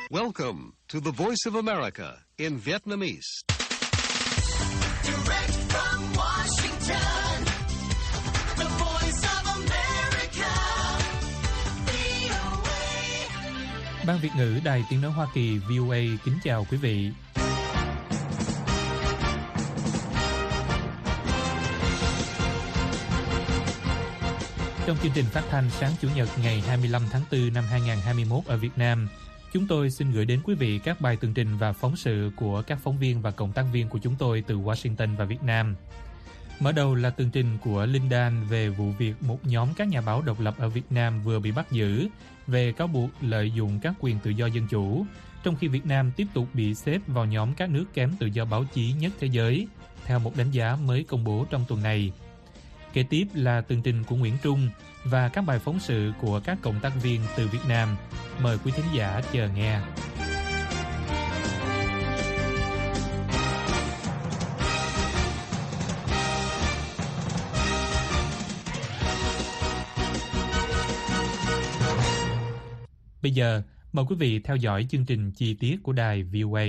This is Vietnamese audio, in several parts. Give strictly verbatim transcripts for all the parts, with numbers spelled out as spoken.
Welcome to the Voice of America in Vietnamese. Direct from Washington, the Voice of America, vê o a. Ban Việt ngữ Đài Tiếng nói Hoa Kỳ vê o a kính chào quý vị. Trong chương trình phát thanh sáng Chủ nhật ngày hai mươi lăm tháng tư năm hai nghìn không trăm hai mươi mốt ở Việt Nam, chúng tôi xin gửi đến quý vị các bài tường trình và phóng sự của các phóng viên và cộng tác viên của chúng tôi từ Washington và Việt Nam. Mở đầu là tường trình của Linh Dan về vụ việc một nhóm các nhà báo độc lập ở Việt Nam vừa bị bắt giữ về cáo buộc lợi dụng các quyền tự do dân chủ, trong khi Việt Nam tiếp tục bị xếp vào nhóm các nước kém tự do báo chí nhất thế giới, theo một đánh giá mới công bố trong tuần này. Kế tiếp là tường trình của Nguyễn Trung và các bài phóng sự của các cộng tác viên từ Việt Nam. Mời quý thính giả chờ nghe. Bây giờ, mời quý vị theo dõi chương trình chi tiết của đài vê o a.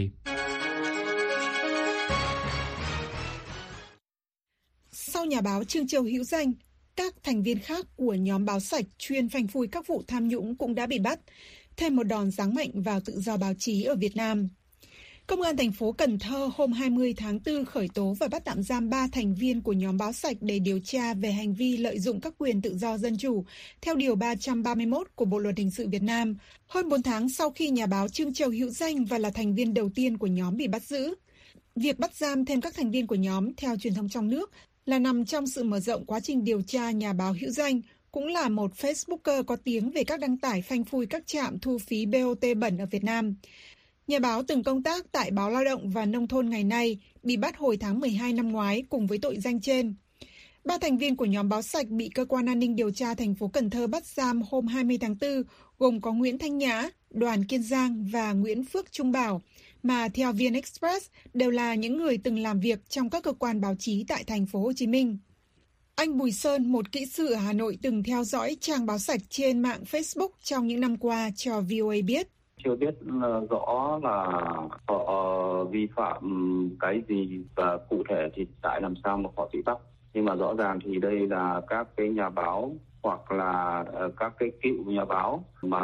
Sau nhà báo Trương Châu Hữu Danh, các thành viên khác của nhóm báo sạch chuyên phanh phui các vụ tham nhũng cũng đã bị bắt, thêm một đòn giáng mạnh vào tự do báo chí ở Việt Nam. Công an thành phố Cần Thơ hôm hai mươi tháng tư khởi tố và bắt tạm giam ba thành viên của nhóm báo sạch để điều tra về hành vi lợi dụng các quyền tự do dân chủ, theo Điều ba trăm ba mươi mốt của Bộ Luật Hình sự Việt Nam, hơn bốn tháng sau khi nhà báo Trương Châu Hữu Danh và là thành viên đầu tiên của nhóm bị bắt giữ. Việc bắt giam thêm các thành viên của nhóm, theo truyền thông trong nước, là nằm trong sự mở rộng quá trình điều tra nhà báo Hữu Danh, cũng là một Facebooker có tiếng về các đăng tải phanh phui các trạm thu phí bê o tê bẩn ở Việt Nam. Nhà báo từng công tác tại Báo Lao động và Nông thôn ngày nay, bị bắt hồi tháng mười hai năm ngoái cùng với tội danh trên. Ba thành viên của nhóm báo sạch bị Cơ quan An ninh Điều tra thành phố Cần Thơ bắt giam hôm hai mươi tháng tư, gồm có Nguyễn Thanh Nhã, Đoàn Kiên Giang và Nguyễn Phước Trung Bảo, mà theo vê en Express đều là những người từng làm việc trong các cơ quan báo chí tại thành phố Hồ Chí Minh. Anh Bùi Sơn, một kỹ sư ở Hà Nội từng theo dõi trang báo sạch trên mạng Facebook trong những năm qua, cho vê o a biết. Chưa biết rõ là họ vi phạm cái gì và cụ thể thì tại làm sao mà họ bị bắt. Nhưng mà rõ ràng thì đây là các cái nhà báo hoặc là các cái cựu nhà báo mà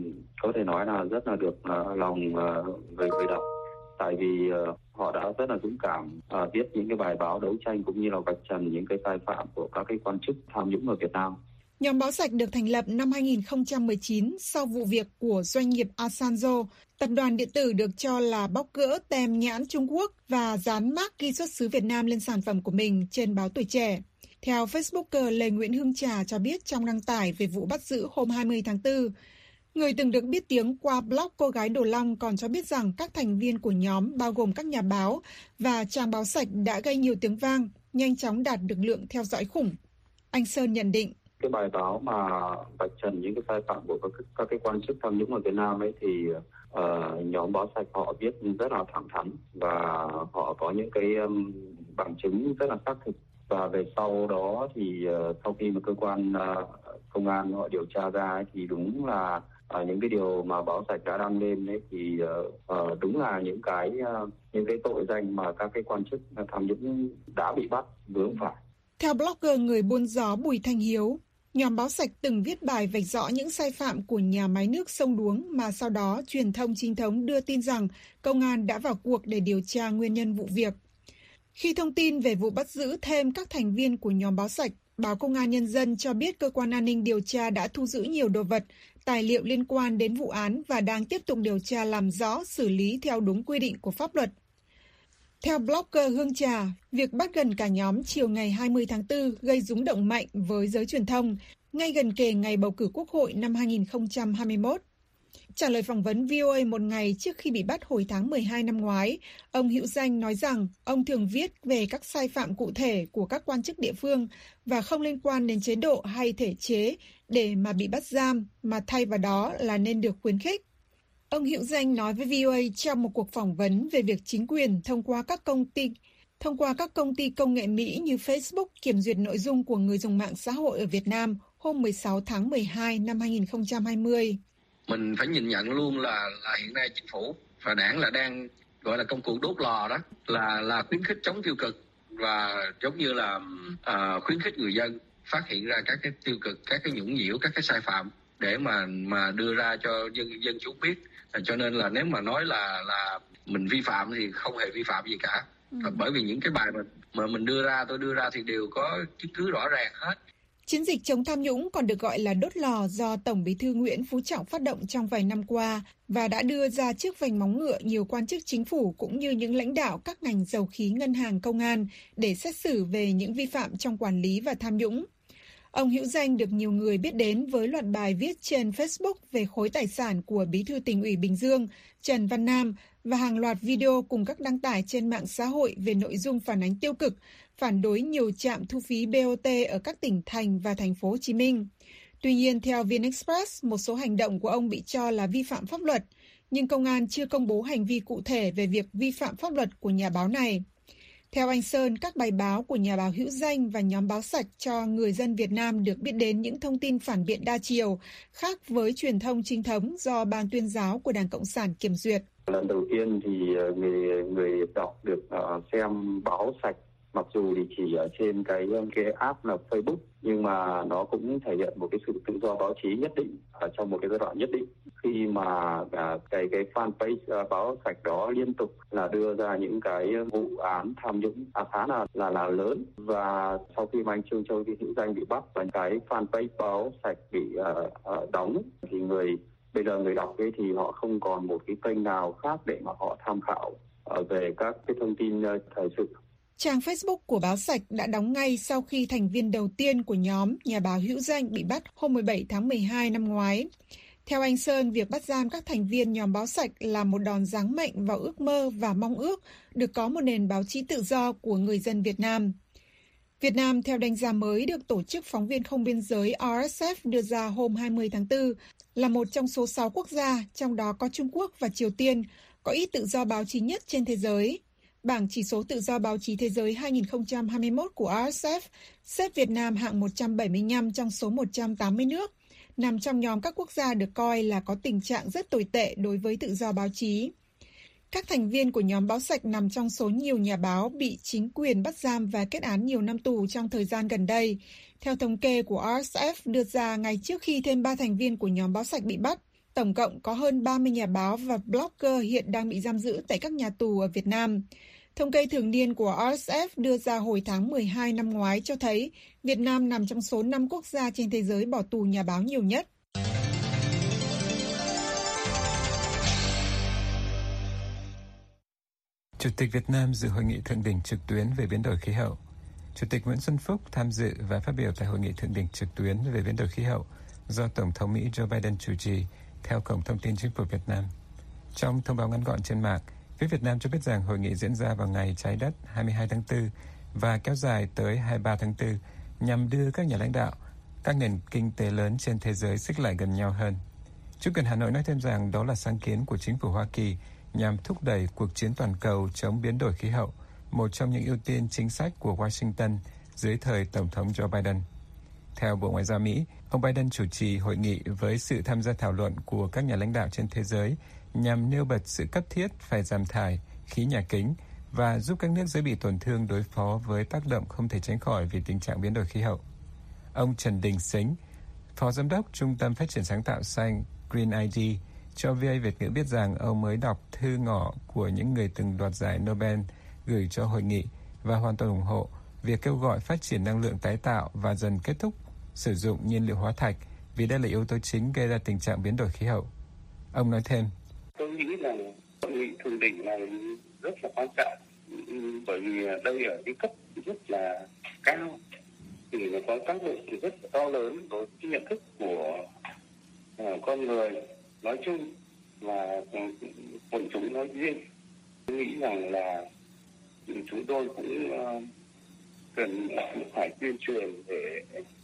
có thể nói là rất là được lòng người người đọc. Tại vì họ đã rất là dũng cảm viết những cái bài báo đấu tranh cũng như là vạch trần những cái sai phạm của các cái quan chức tham nhũng ở Việt Nam. Nhóm báo sạch được thành lập năm hai nghìn không trăm mười chín sau vụ việc của doanh nghiệp Asanzo, tập đoàn điện tử được cho là bóc gỡ tem nhãn Trung Quốc và dán mác ghi xuất xứ Việt Nam lên sản phẩm của mình trên báo Tuổi Trẻ. Theo Facebooker Lê Nguyễn Hương Trà cho biết trong đăng tải về vụ bắt giữ hôm hai mươi tháng tư, người từng được biết tiếng qua blog Cô Gái Đồ Long còn cho biết rằng các thành viên của nhóm bao gồm các nhà báo và trang báo sạch đã gây nhiều tiếng vang, nhanh chóng đạt được lượng theo dõi khủng. Anh Sơn nhận định. Cái bài báo mà vạch trần những cái sai phạm của các, các cái quan chức tham nhũng ở Việt Nam ấy thì uh, nhóm báo sạch họ viết rất là thẳng thắn và họ có những cái um, bằng chứng rất là xác thực. Và về sau đó thì uh, sau khi mà cơ quan uh, công an họ điều tra ra ấy, thì đúng là uh, những cái điều mà báo sạch đã đăng lên ấy thì uh, uh, đúng là những cái uh, những cái tội danh mà các cái quan chức tham nhũng đã bị bắt vướng phải. Theo blogger người buôn gió Bùi Thanh Hiếu, nhóm báo sạch từng viết bài vạch rõ những sai phạm của nhà máy nước sông Đuống mà sau đó truyền thông chính thống đưa tin rằng công an đã vào cuộc để điều tra nguyên nhân vụ việc. Khi thông tin về vụ bắt giữ thêm các thành viên của nhóm báo sạch, báo Công an Nhân dân cho biết cơ quan an ninh điều tra đã thu giữ nhiều đồ vật, tài liệu liên quan đến vụ án và đang tiếp tục điều tra làm rõ, xử lý theo đúng quy định của pháp luật. Theo blogger Hương Trà, việc bắt gần cả nhóm chiều ngày hai mươi tháng tư gây rúng động mạnh với giới truyền thông, ngay gần kề ngày bầu cử Quốc hội năm hai nghìn không trăm hai mươi mốt. Trả lời phỏng vấn vê o a một ngày trước khi bị bắt hồi tháng mười hai năm ngoái, ông Hữu Danh nói rằng ông thường viết về các sai phạm cụ thể của các quan chức địa phương và không liên quan đến chế độ hay thể chế để mà bị bắt giam, mà thay vào đó là nên được khuyến khích. Ông Hữu Danh nói với vê o a trong một cuộc phỏng vấn về việc chính quyền thông qua các công ty thông qua các công ty công nghệ Mỹ như Facebook kiểm duyệt nội dung của người dùng mạng xã hội ở Việt Nam hôm mười sáu tháng mười hai năm hai nghìn không trăm hai mươi. Mình phải nhìn nhận luôn là, là hiện nay chính phủ và đảng là đang gọi là công cụ đốt lò đó, là là khuyến khích chống tiêu cực và giống như là uh, khuyến khích người dân phát hiện ra các cái tiêu cực, các cái nhũng nhiễu, các cái sai phạm để mà mà đưa ra cho dân dân chúng biết. À, cho nên là nếu mà nói là là mình vi phạm thì không hề vi phạm gì cả. Ừ. Bởi vì những cái bài mà mà mình đưa ra, tôi đưa ra thì đều có chứng cứ rõ ràng hết. Chiến dịch chống tham nhũng còn được gọi là đốt lò do Tổng Bí thư Nguyễn Phú Trọng phát động trong vài năm qua và đã đưa ra trước vành móng ngựa nhiều quan chức chính phủ cũng như những lãnh đạo các ngành dầu khí, ngân hàng, công an để xét xử về những vi phạm trong quản lý và tham nhũng. Ông hữu danh được nhiều người biết đến với loạt bài viết trên Facebook về khối tài sản của Bí thư Tỉnh ủy Bình Dương Trần Văn Nam và hàng loạt video cùng các đăng tải trên mạng xã hội về nội dung phản ánh tiêu cực, phản đối nhiều trạm thu phí bê o tê ở các tỉnh thành và thành phố Hồ Chí Minh. Tuy nhiên, theo VnExpress, một số hành động của ông bị cho là vi phạm pháp luật, nhưng công an chưa công bố hành vi cụ thể về việc vi phạm pháp luật của nhà báo này. Theo anh Sơn, các bài báo của nhà báo hữu danh và nhóm báo sạch cho người dân Việt Nam được biết đến những thông tin phản biện đa chiều, khác với truyền thông chính thống do Ban tuyên giáo của Đảng Cộng sản kiểm duyệt. Lần đầu tiên thì người người đọc được uh, xem báo sạch, mặc dù thì chỉ ở trên cái cái app là Facebook, nhưng mà nó cũng thể hiện một cái sự tự do báo chí nhất định ở trong một cái giai đoạn nhất định, khi mà uh, cái cái fanpage uh, báo sạch đó liên tục là đưa ra những cái vụ án tham nhũng à, khá là là là lớn. Và sau khi mà anh Trương Châu hữu danh bị bắt và cái fanpage báo sạch bị uh, uh, đóng thì người bây giờ người đọc ấy thì họ không còn một cái kênh nào khác để mà họ tham khảo uh, về các cái thông tin uh, thời sự. Trang Facebook của báo sạch đã đóng ngay sau khi thành viên đầu tiên của nhóm nhà báo hữu danh bị bắt hôm mười bảy tháng mười hai năm ngoái. Theo anh Sơn, việc bắt giam các thành viên nhóm báo sạch là một đòn giáng mạnh vào ước mơ và mong ước được có một nền báo chí tự do của người dân Việt Nam. Việt Nam, theo đánh giá mới được Tổ chức Phóng viên Không Biên giới R S F đưa ra hôm hai mươi tháng tư, là một trong số sáu quốc gia, trong đó có Trung Quốc và Triều Tiên, có ít tự do báo chí nhất trên thế giới. Bảng chỉ số tự do báo chí thế giới hai không hai mốt của R S F xếp Việt Nam hạng một trăm bảy mươi lăm trong số một trăm tám mươi nước, nằm trong nhóm các quốc gia được coi là có tình trạng rất tồi tệ đối với tự do báo chí. Các thành viên của nhóm báo sạch nằm trong số nhiều nhà báo bị chính quyền bắt giam và kết án nhiều năm tù trong thời gian gần đây. Theo thống kê của R S F đưa ra ngày trước khi thêm ba thành viên của nhóm báo sạch bị bắt, tổng cộng có hơn ba mươi nhà báo và blogger hiện đang bị giam giữ tại các nhà tù ở Việt Nam. Thống kê thường niên của R S F đưa ra hồi tháng mười hai năm ngoái cho thấy Việt Nam nằm trong số năm quốc gia trên thế giới bỏ tù nhà báo nhiều nhất. Chủ tịch Việt Nam dự hội nghị thượng đỉnh trực tuyến về biến đổi khí hậu. Chủ tịch Nguyễn Xuân Phúc tham dự và phát biểu tại hội nghị thượng đỉnh trực tuyến về biến đổi khí hậu do Tổng thống Mỹ Joe Biden chủ trì, theo Cổng Thông tin Chính phủ Việt Nam. Trong thông báo ngắn gọn trên mạng, phía Việt Nam cho biết rằng hội nghị diễn ra vào ngày Trái đất hai mươi hai tháng tư và kéo dài tới hai mươi ba tháng tư nhằm đưa các nhà lãnh đạo, các nền kinh tế lớn trên thế giới xích lại gần nhau hơn. Chủ quyền Hà Nội nói thêm rằng đó là sáng kiến của chính phủ Hoa Kỳ nhằm thúc đẩy cuộc chiến toàn cầu chống biến đổi khí hậu, một trong những ưu tiên chính sách của Washington dưới thời Tổng thống Joe Biden. Theo Bộ Ngoại giao Mỹ, ông Biden chủ trì hội nghị với sự tham gia thảo luận của các nhà lãnh đạo trên thế giới nhằm nêu bật sự cấp thiết phải giảm thải khí nhà kính và giúp các nước dễ bị tổn thương đối phó với tác động không thể tránh khỏi vì tình trạng biến đổi khí hậu. Ông Trần Đình Sính, Phó Giám đốc Trung tâm Phát triển Sáng tạo Xanh Green i đê, cho vê a Việt ngữ biết rằng ông mới đọc thư ngỏ của những người từng đoạt giải Nobel gửi cho hội nghị và hoàn toàn ủng hộ việc kêu gọi phát triển năng lượng tái tạo và dần kết thúc sử dụng nhiên liệu hóa thạch vì đây là yếu tố chính gây ra tình trạng biến đổi khí hậu. Ông nói thêm: Tôi nghĩ rằng hội nghị thượng đỉnh này rất là quan trọng, bởi vì đây ở cái cấp rất là cao thì nó có tác động rất là to lớn đối với nhận thức của uh, con người nói chung và quần chúng nói riêng. Tôi nghĩ rằng là chúng tôi cũng uh, cần phải tuyên truyền để,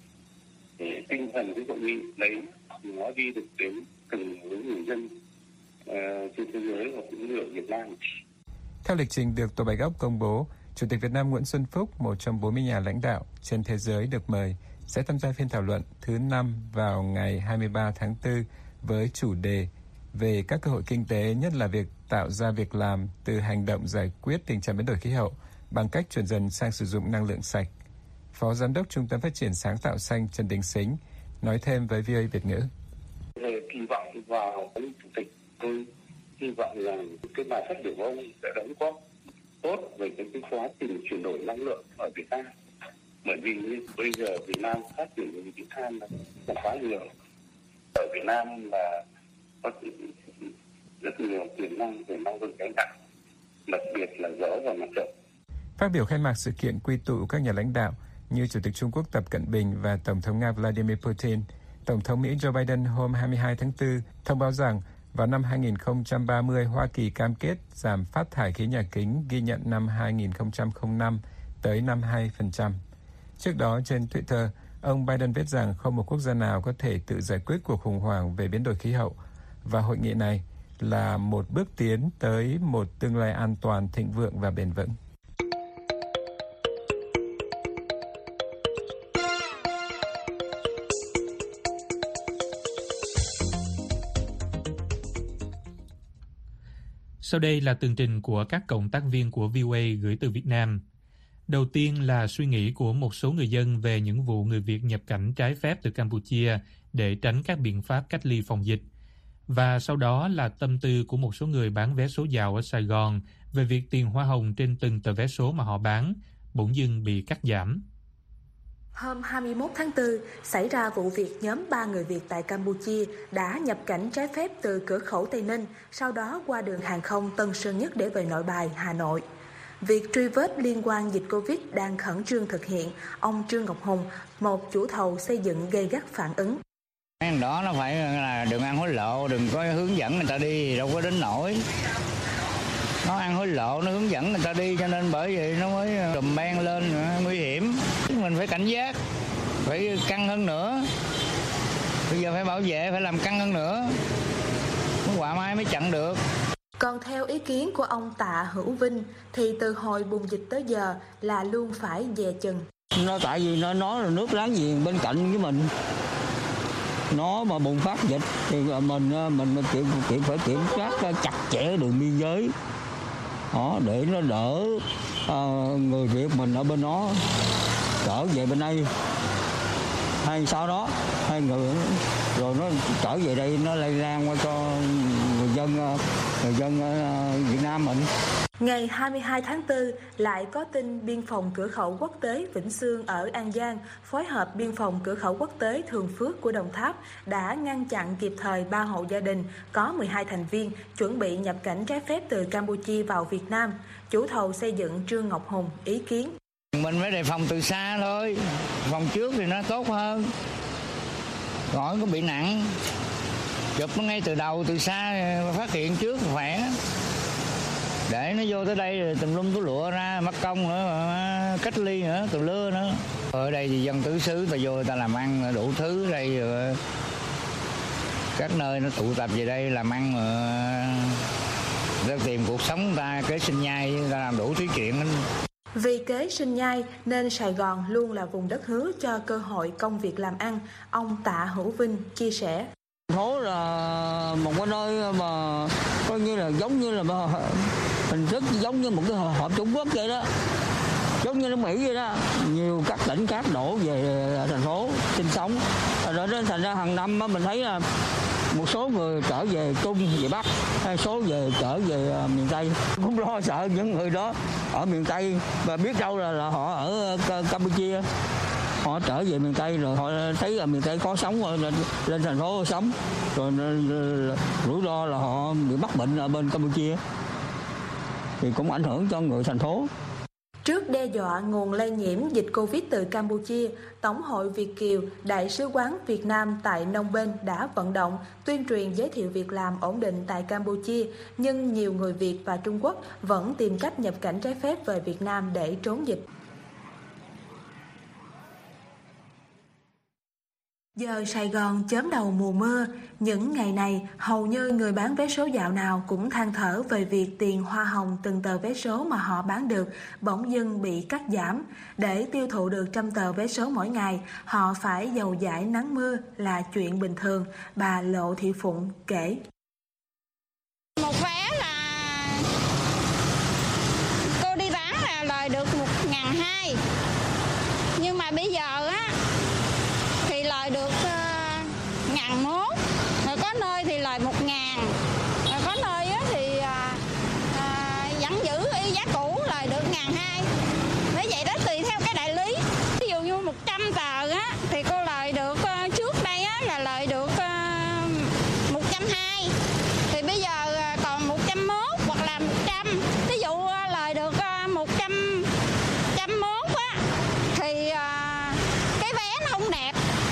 để tinh thần cái hội nghị đấy nó đi được đến từng người dân uh, trên thế giới và cũng như ở Việt Nam. Theo lịch trình được Tổ Bạch Ốc công bố, Chủ tịch Việt Nam Nguyễn Xuân Phúc, một trong bốn mươi nhà lãnh đạo trên thế giới được mời, sẽ tham gia phiên thảo luận thứ năm vào ngày hai mươi ba tháng tư với chủ đề về các cơ hội kinh tế, nhất là việc tạo ra việc làm từ hành động giải quyết tình trạng biến đổi khí hậu bằng cách chuyển dần sang sử dụng năng lượng sạch. Phó Giám đốc Trung tâm Phát triển Sáng tạo Xanh Trần Đình Sính nói thêm với vê o a Việt ngữ. Về kỳ vọng vào ông chủ tịch, tôi hy vọng rằng cái bài phát biểu của ông sẽ đóng góp tốt về cái, cái quá trình chuyển đổi năng lượng ở Việt Nam. Bởi vì bây giờ Việt Nam phát triển khí than là quá nhiều. Ở Việt Nam là có rất nhiều tiềm năng về năng lượng tái tạo, đặc biệt là gió và mặt trời. Phát biểu khai mạc sự kiện quy tụ các nhà lãnh đạo như Chủ tịch Trung Quốc Tập Cận Bình và Tổng thống Nga Vladimir Putin, Tổng thống Mỹ Joe Biden hôm hai mươi hai tháng tư thông báo rằng vào năm hai không ba mươi, Hoa Kỳ cam kết giảm phát thải khí nhà kính ghi nhận năm hai không không năm tới năm mươi hai phần trăm. Trước đó trên Twitter, ông Biden viết rằng không một quốc gia nào có thể tự giải quyết cuộc khủng hoảng về biến đổi khí hậu và hội nghị này là một bước tiến tới một tương lai an toàn, thịnh vượng và bền vững. Sau đây là tường trình của các cộng tác viên của vê o a gửi từ Việt Nam. Đầu tiên là suy nghĩ của một số người dân về những vụ người Việt nhập cảnh trái phép từ Campuchia để tránh các biện pháp cách ly phòng dịch. Và sau đó là tâm tư của một số người bán vé số dạo ở Sài Gòn về việc tiền hoa hồng trên từng tờ vé số mà họ bán bỗng dưng bị cắt giảm. Hôm hai mươi mốt tháng tư, xảy ra vụ việc nhóm ba người Việt tại Campuchia đã nhập cảnh trái phép từ cửa khẩu Tây Ninh, sau đó qua đường hàng không Tân Sơn Nhất để về Nội Bài, Hà Nội. Việc truy vết liên quan dịch Covid đang khẩn trương thực hiện, ông Trương Ngọc Hùng, một chủ thầu xây dựng gây gắt phản ứng. Cái đó nó phải là đừng ăn hối lộ, đừng có hướng dẫn người ta đi, đâu có đến nổi. Nó ăn hối lộ, nó hướng dẫn người ta đi, cho nên bởi vậy nó mới đùm beng lên, nguy hiểm. Mình phải cảnh giác, phải căng hơn nữa. Bây giờ phải bảo vệ, phải làm căng hơn nữa. Cái quả mai mới chặn được. Còn theo ý kiến của ông Tạ Hữu Vinh, thì từ hồi bùng dịch tới giờ là luôn phải dè chừng. Nó tại vì nó nó là nước láng giềng bên cạnh với mình. Nó mà bùng phát dịch thì mình mình kiểm, kiểm phải kiểm soát chặt chẽ đường biên giới. Đó, để nó đỡ uh, người Việt mình ở bên đó trở về bên đây, hay sau đó hai người rồi nó trở về đây, nó lây lan qua cho người dân người dân uh, Việt Nam mình. Ngày hai mươi hai tháng tư, lại có tin biên phòng cửa khẩu quốc tế Vĩnh Xương ở An Giang phối hợp biên phòng cửa khẩu quốc tế Thường Phước của Đồng Tháp đã ngăn chặn kịp thời ba hộ gia đình có mười hai thành viên chuẩn bị nhập cảnh trái phép từ Campuchia vào Việt Nam. Chủ thầu xây dựng Trương Ngọc Hùng ý kiến. Mình phải đề phòng từ xa thôi, phòng trước thì nó tốt hơn, khỏi có bị nặng. Chụp nó ngay từ đầu, từ xa phát hiện trước khỏe. Để nó vô tới đây rồi tùm lum túi lụa ra, mất công nữa, cách ly nữa, tùm lưa nữa. Ở đây thì dân tứ xứ, ta vô người ta làm ăn đủ thứ đây rồi. Các nơi nó tụ tập về đây làm ăn mà ta tìm cuộc sống người ta, kế sinh nhai, người ta làm đủ thứ chuyện. Vì kế sinh nhai nên Sài Gòn luôn là vùng đất hứa cho cơ hội công việc làm ăn, ông Tạ Hữu Vinh chia sẻ. Thành phố là một cái nơi mà coi như là giống như là hình thức giống như một cái hộp Trung Quốc vậy đó, giống như nước Mỹ vậy đó. Nhiều các tỉnh khác đổ về thành phố sinh sống, rồi nên thành ra hàng năm mình thấy là một số người trở về Trung, về Bắc, hay số về trở về miền Tây. Cũng lo sợ những người đó ở miền Tây và biết đâu là, là họ ở Campuchia, họ trở về miền Tây rồi họ thấy ở miền Tây có sống rồi lên, lên thành phố sống, rồi rủi ro là họ bị mắc bệnh ở bên Campuchia thì cũng ảnh hưởng cho người thành phố. Trước đe dọa nguồn lây nhiễm dịch Covid từ Campuchia, Tổng hội Việt Kiều, Đại sứ quán Việt Nam tại Phnom Penh đã vận động tuyên truyền giới thiệu việc làm ổn định tại Campuchia, nhưng nhiều người Việt và Trung Quốc vẫn tìm cách nhập cảnh trái phép về Việt Nam để trốn dịch. Giờ Sài Gòn chớm đầu mùa mưa, những ngày này hầu như người bán vé số dạo nào cũng than thở về việc tiền hoa hồng từng tờ vé số mà họ bán được bỗng dưng bị cắt giảm. Để tiêu thụ được trăm tờ vé số mỗi ngày, họ phải dầu dãi nắng mưa là chuyện bình thường, bà Lộ Thị Phụng kể. Một vé là cô đi bán là lời được một ngàn hai, nhưng mà bây giờ á thì lời được uh, ngàn mốt, rồi có nơi thì lời một ngàn, rồi có nơi á thì uh, uh, vẫn giữ y giá cũ lời được ngàn hai. Bởi vậy đó tùy theo cái đại lý. Ví dụ như một trăm tờ á thì cô lời được uh, trước đây á là lời được uh, một trăm hai, thì bây giờ uh, còn một trăm mốt hoặc là một trăm. Ví dụ uh, lời được uh, một trăm trăm mốt á thì uh, cái vé nó không đẹp,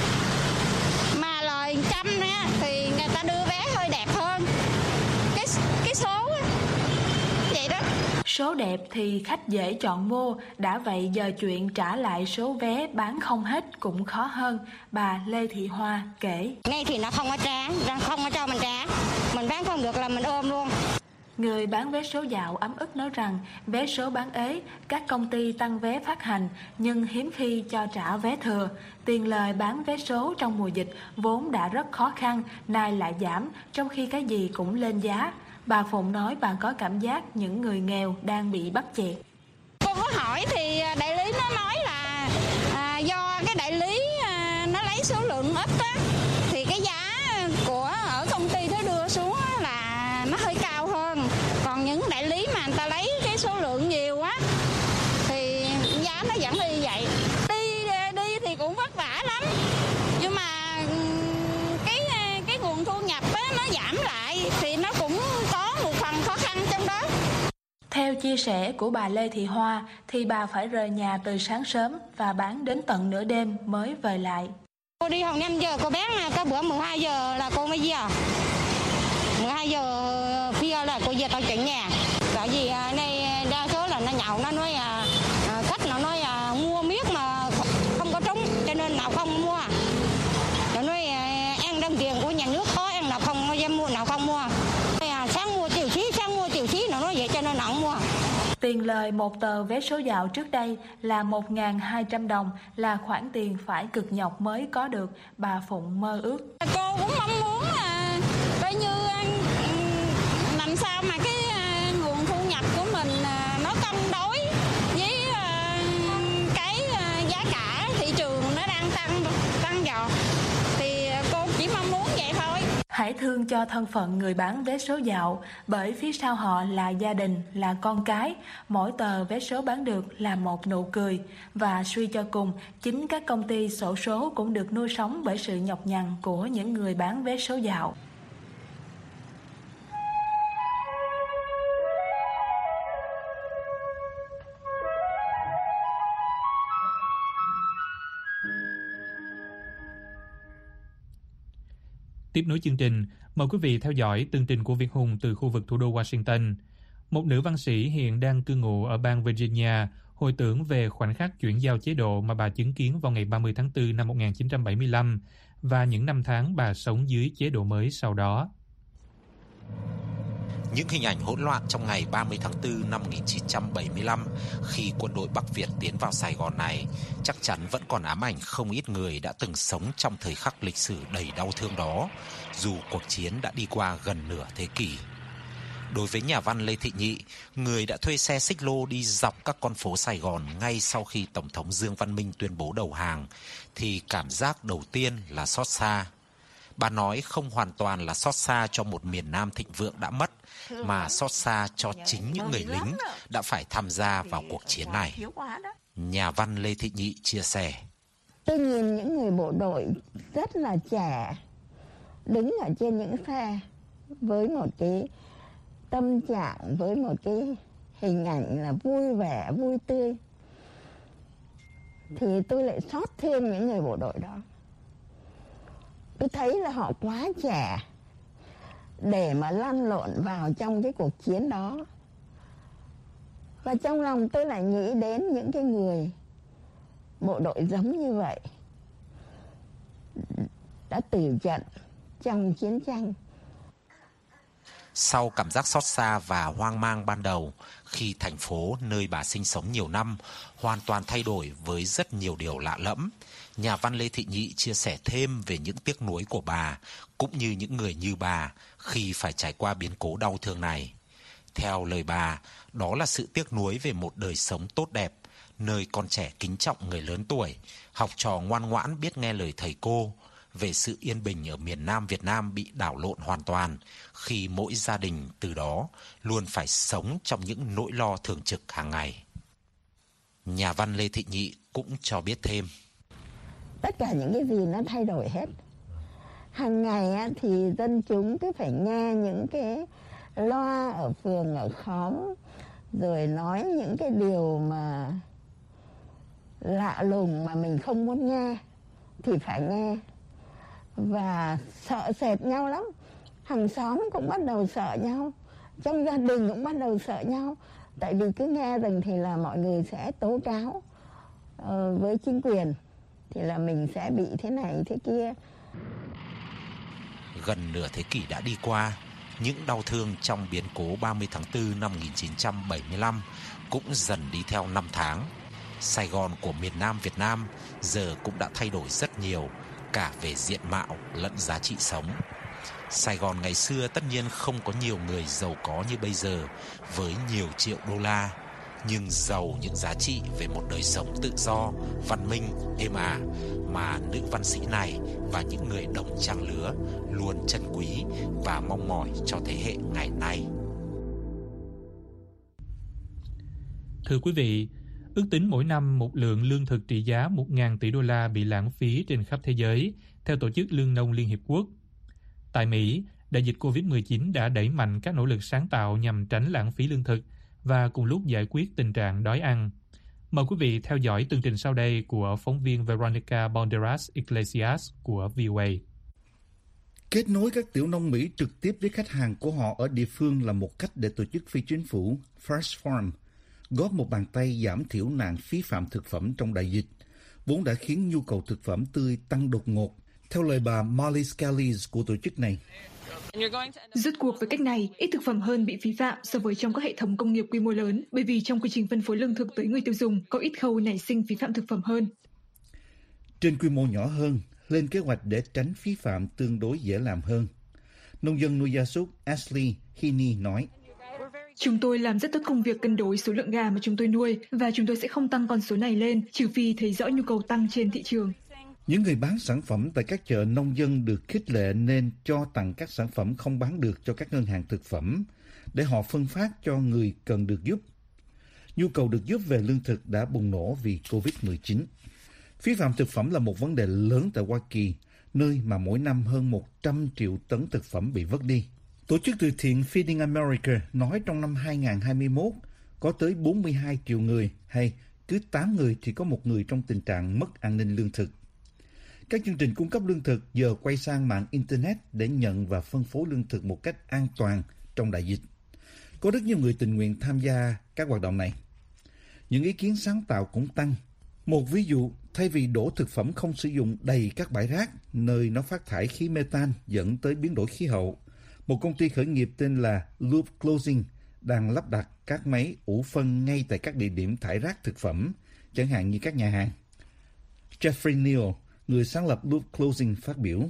mà lời trăm á thì người ta đưa vé hơi đẹp hơn cái cái số á. Vậy đó. Số đẹp thì khách dễ chọn mua, đã vậy giờ chuyện trả lại số vé bán không hết cũng khó hơn, bà Lê Thị Hoa kể. Ngay thì nó không có trả, không có cho mình trả, mình bán không được là mình ôm luôn. Người bán vé số dạo ấm ức nói rằng vé số bán ế, các công ty tăng vé phát hành nhưng hiếm khi cho trả vé thừa. Tiền lời bán vé số trong mùa dịch vốn đã rất khó khăn, nay lại giảm, trong khi cái gì cũng lên giá. Bà Phụng nói bà có cảm giác những người nghèo đang bị bắt chẹt. Cô có hỏi thì đại lý nó nói là à, do cái đại lý à, nó lấy số lượng ít á, thì cái giá của ở công ty nó đưa xuống là nó hơi cao hơn. Còn những đại lý mà người ta lấy cái số lượng nhiều á thì giá nó vẫn như vậy. Đi đi thì cũng vất vả lắm, nhưng mà cái cái nguồn thu nhập á nó giảm lại thì nó cũng có một phần khó khăn trong đó. Theo chia sẻ của bà Lê Thị Hoa thì bà phải rời nhà từ sáng sớm và bán đến tận nửa đêm mới về lại. Cô đi hồi năm giờ cô bán có bữa mười hai giờ là cô mới về. mười hai giờ khuya là cô về tao chuyển nhà. Tại vì đây đa số là nó nhậu, nó nói à, khách nó nói à, mua miết mà không có trúng cho nên nào không mua. Nó nói à, ăn đồng tiền của nhà nước có, ăn nào không dám mua, nào không mua. À, sáng mua tiểu xí, sáng mua tiểu xí, nó nói vậy cho nên nó không mua. Tiền lời một tờ vé số dạo trước đây là một nghìn hai trăm đồng, là khoản tiền phải cực nhọc mới có được, bà Phụng mơ ước. Cô cũng mong muốn là coi như làm sao mà cái nguồn thu nhập của mình nó cân đối với cái giá cả thị trường nó đang tăng tăng dần, thì cô chỉ mong muốn vậy thôi. Hãy thương cho thân phận người bán vé số dạo, bởi phía sau họ là gia đình, là con cái. Mỗi tờ vé số bán được là một nụ cười. Và suy cho cùng, chính các công ty xổ số cũng được nuôi sống bởi sự nhọc nhằn của những người bán vé số dạo. Tiếp nối chương trình, mời quý vị theo dõi tường trình của Việt Hùng từ khu vực thủ đô Washington. Một nữ văn sĩ hiện đang cư ngụ ở bang Virginia hồi tưởng về khoảnh khắc chuyển giao chế độ mà bà chứng kiến vào ngày ba mươi tháng tư năm một nghìn chín trăm bảy mươi lăm và những năm tháng bà sống dưới chế độ mới sau đó. Những hình ảnh hỗn loạn trong ngày ba mươi tháng tư năm một nghìn chín trăm bảy mươi lăm khi quân đội Bắc Việt tiến vào Sài Gòn này chắc chắn vẫn còn ám ảnh không ít người đã từng sống trong thời khắc lịch sử đầy đau thương đó, dù cuộc chiến đã đi qua gần nửa thế kỷ. Đối với nhà văn Lê Thị Nhị, người đã thuê xe xích lô đi dọc các con phố Sài Gòn ngay sau khi Tổng thống Dương Văn Minh tuyên bố đầu hàng, thì cảm giác đầu tiên là xót xa. Bà nói không hoàn toàn là xót xa cho một miền Nam thịnh vượng đã mất, mà xót xa cho chính những người lính đã phải tham gia vào cuộc chiến này. Nhà văn Lê Thị Nhị chia sẻ. Tôi nhìn những người bộ đội rất là trẻ, đứng ở trên những xe với một cái tâm trạng, với một cái hình ảnh là vui vẻ, vui tươi. Thì tôi lại xót thêm những người bộ đội đó. Tôi thấy là họ quá trẻ để mà lăn lộn vào trong cái cuộc chiến đó. Và trong lòng tôi lại nghĩ đến những cái người bộ đội giống như vậy. đã tử trận trong chiến tranh. Sau cảm giác xót xa và hoang mang ban đầu, khi thành phố nơi bà sinh sống nhiều năm hoàn toàn thay đổi với rất nhiều điều lạ lẫm, nhà văn Lê Thị Nhị chia sẻ thêm về những tiếc nuối của bà, cũng như những người như bà khi phải trải qua biến cố đau thương này. Theo lời bà, đó là sự tiếc nuối về một đời sống tốt đẹp, nơi con trẻ kính trọng người lớn tuổi, học trò ngoan ngoãn biết nghe lời thầy cô, về sự yên bình ở miền Nam Việt Nam bị đảo lộn hoàn toàn, khi mỗi gia đình từ đó luôn phải sống trong những nỗi lo thường trực hàng ngày. Nhà văn Lê Thị Nhị cũng cho biết thêm. Tất cả những cái gì nó thay đổi hết. Hàng ngày á, thì dân chúng cứ phải nghe những cái loa ở phường, ở khóm, rồi nói những cái điều mà lạ lùng mà mình không muốn nghe thì phải nghe. Và sợ sệt nhau lắm. Hàng xóm cũng bắt đầu sợ nhau, trong gia đình cũng bắt đầu sợ nhau. Tại vì cứ nghe rằng thì là mọi người sẽ tố cáo uh, với chính quyền, thì là mình sẽ bị thế này thế kia. Gần nửa thế kỷ đã đi qua, những đau thương trong biến cố ba mươi tháng tư năm một nghìn chín trăm bảy mươi lăm cũng dần đi theo năm tháng. Sài Gòn của miền Nam Việt Nam giờ cũng đã thay đổi rất nhiều, cả về diện mạo lẫn giá trị sống. Sài Gòn ngày xưa tất nhiên không có nhiều người giàu có như bây giờ với nhiều triệu đô la, nhưng giàu những giá trị về một đời sống tự do, văn minh, êm ả mà nữ văn sĩ này và những người đồng trang lứa luôn trân quý và mong mỏi cho thế hệ ngày nay. Thưa quý vị, ước tính mỗi năm một lượng lương thực trị giá một nghìn tỷ đô la bị lãng phí trên khắp thế giới, theo Tổ chức Lương nông Liên Hiệp Quốc. Tại Mỹ, đại dịch covid mười chín đã đẩy mạnh các nỗ lực sáng tạo nhằm tránh lãng phí lương thực và cùng lúc giải quyết tình trạng đói ăn. Mời quý vị theo dõi tường trình sau đây của phóng viên Veronica Balderas Iglesias của vê o a. Kết nối các tiểu nông Mỹ trực tiếp với khách hàng của họ ở địa phương là một cách để tổ chức phi chính phủ Fresh Farm góp một bàn tay giảm thiểu nạn phí phạm thực phẩm trong đại dịch, vốn đã khiến nhu cầu thực phẩm tươi tăng đột ngột, theo lời bà Molly Scalise của tổ chức này. Rốt cuộc với cách này, ít thực phẩm hơn bị phí phạm so với trong các hệ thống công nghiệp quy mô lớn, bởi vì trong quy trình phân phối lương thực tới người tiêu dùng có ít khâu nảy sinh phí phạm thực phẩm hơn. Trên quy mô nhỏ hơn, lên kế hoạch để tránh phí phạm tương đối dễ làm hơn. Nông dân nuôi gia súc Ashley Heaney nói. Chúng tôi làm rất tốt công việc cân đối số lượng gà mà chúng tôi nuôi và chúng tôi sẽ không tăng con số này lên trừ phi thấy rõ nhu cầu tăng trên thị trường. Những người bán sản phẩm tại các chợ nông dân được khích lệ nên cho tặng các sản phẩm không bán được cho các ngân hàng thực phẩm để họ phân phát cho người cần được giúp. Nhu cầu được giúp về lương thực đã bùng nổ vì covid mười chín. Phí phạm thực phẩm là một vấn đề lớn tại Hoa Kỳ, nơi mà mỗi năm hơn một trăm triệu tấn thực phẩm bị vứt đi. Tổ chức từ thiện Feeding America nói trong năm hai nghìn không trăm hai mươi mốt có tới bốn mươi hai triệu người, hay cứ tám người thì có một người trong tình trạng mất an ninh lương thực. Các chương trình cung cấp lương thực giờ quay sang mạng Internet để nhận và phân phối lương thực một cách an toàn trong đại dịch. Có rất nhiều người tình nguyện tham gia các hoạt động này. Những ý kiến sáng tạo cũng tăng. Một ví dụ, thay vì đổ thực phẩm không sử dụng đầy các bãi rác, nơi nó phát thải khí methane dẫn tới biến đổi khí hậu, một công ty khởi nghiệp tên là Loop Closing đang lắp đặt các máy ủ phân ngay tại các địa điểm thải rác thực phẩm, chẳng hạn như các nhà hàng. Jeffrey Neal, người sáng lập Loop Closing, phát biểu.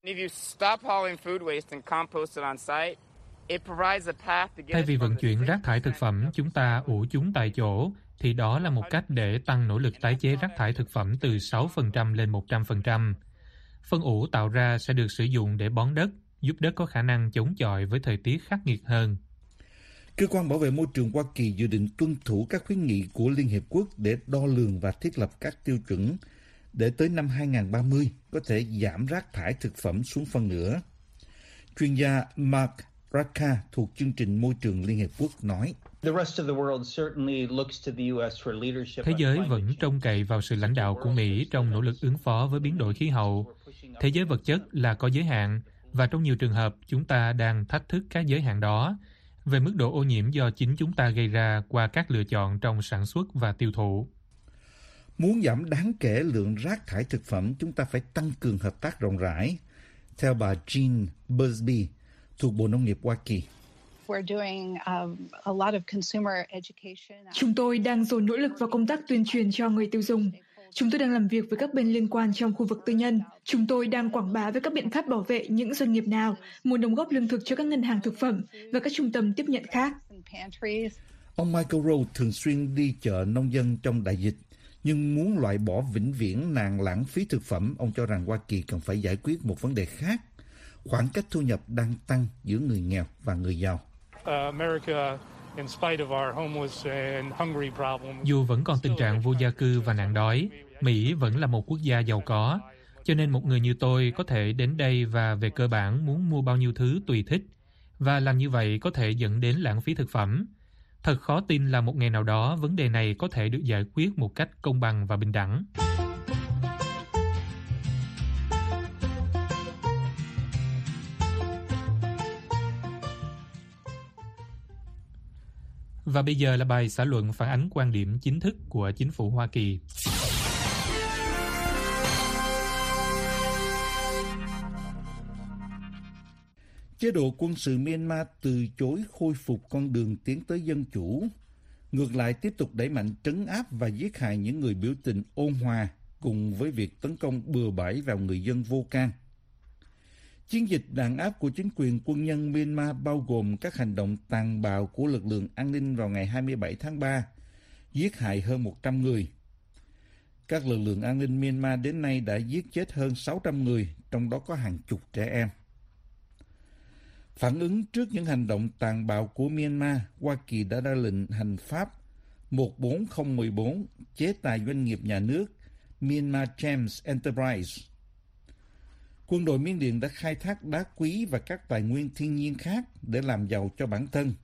Thay vì vận chuyển rác thải thực phẩm, chúng ta ủ chúng tại chỗ, thì đó là một cách để tăng nỗ lực tái chế rác thải thực phẩm từ sáu phần trăm lên một trăm phần trăm. Phân ủ tạo ra sẽ được sử dụng để bón đất, giúp đất có khả năng chống chọi với thời tiết khắc nghiệt hơn. Cơ quan bảo vệ môi trường Hoa Kỳ dự định tuân thủ các khuyến nghị của Liên Hiệp Quốc để đo lường và thiết lập các tiêu chuẩn để tới năm hai nghìn không trăm ba mươi có thể giảm rác thải thực phẩm xuống phân nửa. Chuyên gia Mark Radka thuộc chương trình môi trường Liên Hiệp Quốc nói. Thế giới vẫn trông cậy vào sự lãnh đạo của Mỹ trong nỗ lực ứng phó với biến đổi khí hậu. Thế giới vật chất là có giới hạn, và trong nhiều trường hợp chúng ta đang thách thức các giới hạn đó về mức độ ô nhiễm do chính chúng ta gây ra qua các lựa chọn trong sản xuất và tiêu thụ. Muốn giảm đáng kể lượng rác thải thực phẩm, chúng ta phải tăng cường hợp tác rộng rãi, theo bà Jean Busby thuộc Bộ Nông nghiệp Hoa Kỳ. Chúng tôi đang dồn nỗ lực vào công tác tuyên truyền cho người tiêu dùng. Chúng tôi đang làm việc với các bên liên quan trong khu vực tư nhân. Chúng tôi đang quảng bá với các biện pháp bảo vệ những doanh nghiệp nào muốn đóng góp lương thực cho các ngân hàng thực phẩm và các trung tâm tiếp nhận khác. Ông Michael Rowe thường xuyên đi chợ nông dân trong đại dịch, nhưng muốn loại bỏ vĩnh viễn nạn lãng phí thực phẩm, ông cho rằng Hoa Kỳ cần phải giải quyết một vấn đề khác. Khoảng cách thu nhập đang tăng giữa người nghèo và người giàu. Dù vẫn còn tình trạng vô gia cư và nạn đói, Mỹ vẫn là một quốc gia giàu có. Cho nên một người như tôi có thể đến đây và về cơ bản muốn mua bao nhiêu thứ tùy thích. Và làm như vậy có thể dẫn đến lãng phí thực phẩm. Thật khó tin là một ngày nào đó vấn đề này có thể được giải quyết một cách công bằng và bình đẳng. Và bây giờ là bài xã luận phản ánh quan điểm chính thức của chính phủ Hoa Kỳ. Chế độ quân sự Myanmar từ chối khôi phục con đường tiến tới dân chủ, ngược lại tiếp tục đẩy mạnh trấn áp và giết hại những người biểu tình ôn hòa cùng với việc tấn công bừa bãi vào người dân vô can. Chiến dịch đàn áp của chính quyền quân nhân Myanmar bao gồm các hành động tàn bạo của lực lượng an ninh vào ngày hai mươi bảy tháng ba, giết hại hơn một trăm người. Các lực lượng an ninh Myanmar đến nay đã giết chết hơn sáu trăm người, trong đó có hàng chục trẻ em. Phản ứng trước những hành động tàn bạo của Myanmar, Hoa Kỳ đã ra lệnh hành pháp một bốn không một bốn chế tài doanh nghiệp nhà nước Myanmar Gems Enterprise. Quân đội Miến Điện đã khai thác đá quý và các tài nguyên thiên nhiên khác để làm giàu cho bản thân.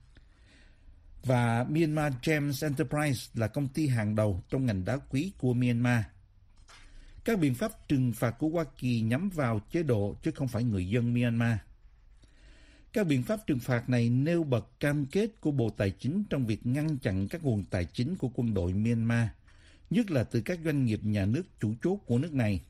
Và Myanmar Gems Enterprise là công ty hàng đầu trong ngành đá quý của Myanmar. Các biện pháp trừng phạt của Hoa Kỳ nhắm vào chế độ chứ không phải người dân Myanmar. Các biện pháp trừng phạt này nêu bật cam kết của Bộ Tài chính trong việc ngăn chặn các nguồn tài chính của quân đội Myanmar, nhất là từ các doanh nghiệp nhà nước chủ chốt của nước này.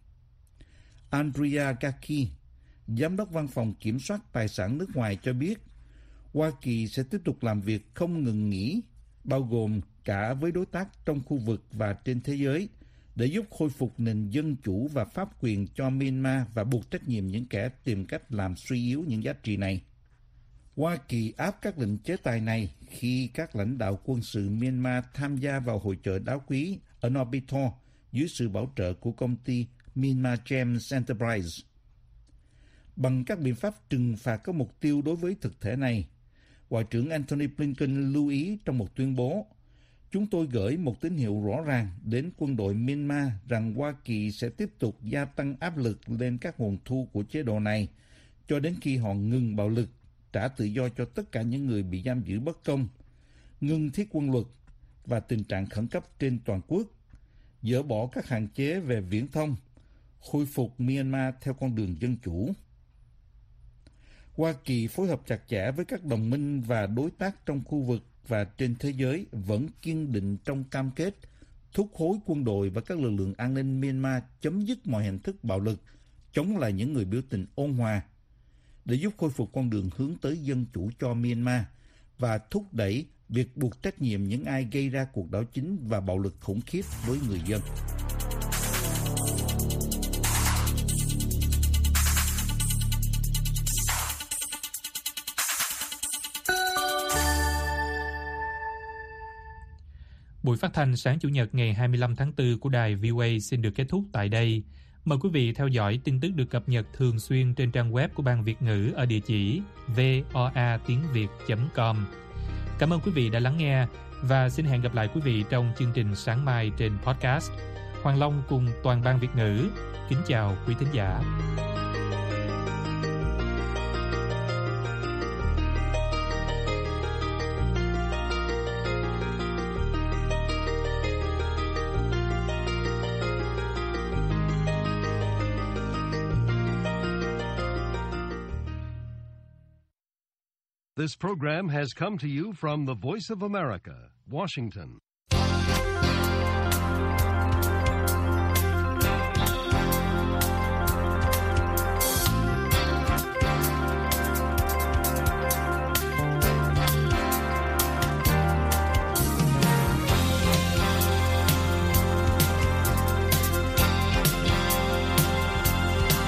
Andrea Gaki, Giám đốc Văn phòng Kiểm soát Tài sản nước ngoài cho biết, Hoa Kỳ sẽ tiếp tục làm việc không ngừng nghỉ, bao gồm cả với đối tác trong khu vực và trên thế giới, để giúp khôi phục nền dân chủ và pháp quyền cho Myanmar và buộc trách nhiệm những kẻ tìm cách làm suy yếu những giá trị này. Hoa Kỳ áp các lệnh chế tài này khi các lãnh đạo quân sự Myanmar tham gia vào hội chợ đá quý ở Naypyidaw dưới sự bảo trợ của công ty Myanmar Gems Enterprise. Bằng các biện pháp trừng phạt có mục tiêu đối với thực thể này, Ngoại trưởng Antony Blinken lưu ý trong một tuyên bố, chúng tôi gửi một tín hiệu rõ ràng đến quân đội Myanmar rằng Hoa Kỳ sẽ tiếp tục gia tăng áp lực lên các nguồn thu của chế độ này cho đến khi họ ngừng bạo lực, trả tự do cho tất cả những người bị giam giữ bất công, ngừng thiết quân luật và tình trạng khẩn cấp trên toàn quốc, dỡ bỏ các hạn chế về viễn thông, khôi phục Myanmar theo con đường dân chủ. Hoa Kỳ phối hợp chặt chẽ với các đồng minh và đối tác trong khu vực và trên thế giới vẫn kiên định trong cam kết thúc hối quân đội và các lực lượng an ninh Myanmar chấm dứt mọi hình thức bạo lực, chống lại những người biểu tình ôn hòa, để giúp khôi phục con đường hướng tới dân chủ cho Myanmar và thúc đẩy việc buộc trách nhiệm những ai gây ra cuộc đảo chính và bạo lực khủng khiếp với người dân. Buổi phát thanh sáng Chủ nhật ngày hai mươi lăm tháng tư của đài vê o a xin được kết thúc tại đây. Mời quý vị theo dõi tin tức được cập nhật thường xuyên trên trang web của Ban Việt ngữ ở địa chỉ voa tiếng việt chấm com. Cảm ơn quý vị đã lắng nghe và xin hẹn gặp lại quý vị trong chương trình sáng mai trên podcast. Hoàng Long cùng toàn Ban Việt ngữ kính chào quý thính giả. This program has come to you from the Voice of America, Washington.